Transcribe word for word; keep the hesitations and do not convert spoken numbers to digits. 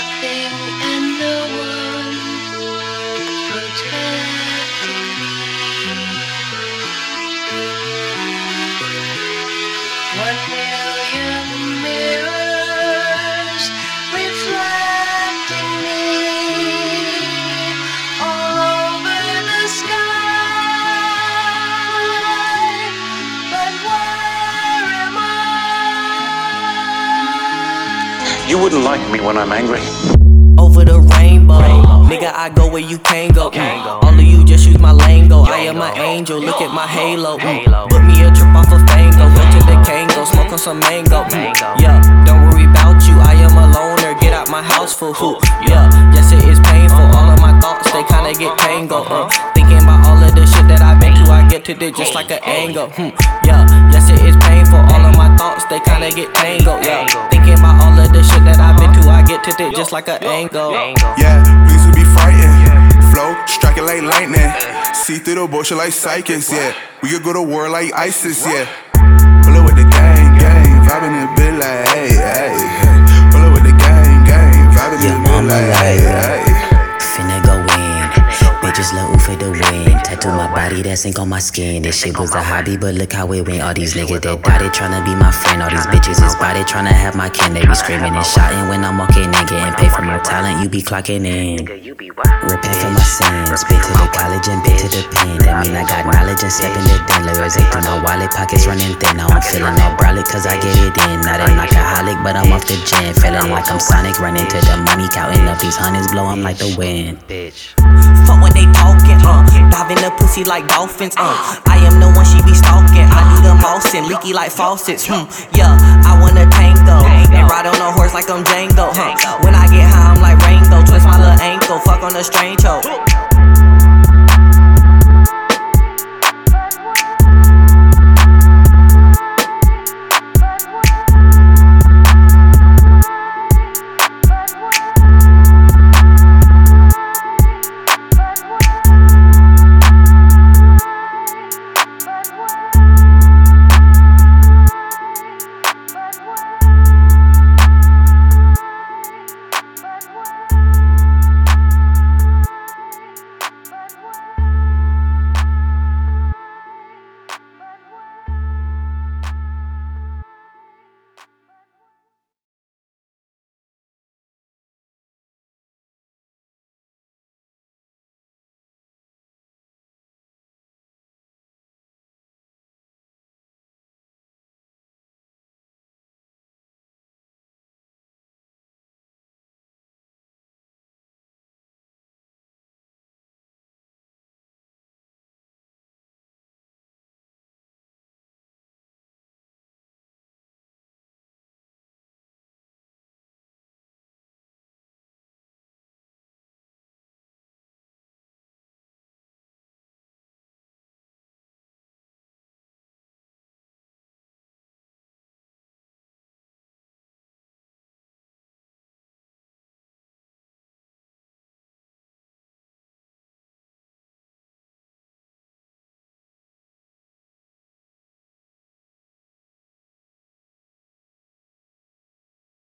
nothing and no one protecting me. One million mirrors reflecting me all over the sky. But where am I? You wouldn't like me when I'm angry. Over the rainbow, rainbow. Nigga, I go where you can't go. Mm. All of you just use my lingo. I am an angel, look at my halo. Mm. Put me a trip off of Fango, go to the Kango, smoke on some mango. Mm. Yeah, don't worry about you, I am a loner. Get out my house for who? Yeah, yes it is painful. All of my thoughts, they kinda get tangled. Uh. Thinking about all of the shit that I've been to, I get to this just like an angle. Hmm. Yeah, yes it is painful. All of my thoughts, they kinda get tangled. Yeah, thinking about all of the shit that I've been to, I get to this just like an angle. Yeah, please would be frightened. Flow, striking like lightning. See through the bullshit like psychics, yeah. We could go to war like ISIS, yeah. Pull up with the gang, gang, vibing in a bit like, hey, hey. Pull up with the gang, gang, vibing in a bit like, hey, hey. Finna go in, bitches love for the win. Tattoo my body, that's ink on my skin. This shit was a hobby, but look how it went. All these niggas that dotted tryna be my friend. All these bitches is body tryna have my kin. They be screaming and shouting when I'm walking in. Getting paid for my talent, you be clocking in. Repent for my sins, been to the college and been to the pen. That mean I got knowledge and stepping it in. Lawyers, they through my wallet, pockets running thin. Now I'm feeling all brolic cause I get it in. Not an alcoholic, but I'm off the gin. Feeling like I'm Sonic, running to the money, counting up these hundreds, blow 'em like the wind. Bitch. Fuck what they talking, uh. Dive in the pussy like dolphins, uh. I am the one she be stalking. I do the motion, leaky like faucets, hmm. Yeah, I wanna tango and ride on a horse like I'm Django, huh. When I get high, I'm like Rango. Twist my little ankle, fuck on a strange hoe.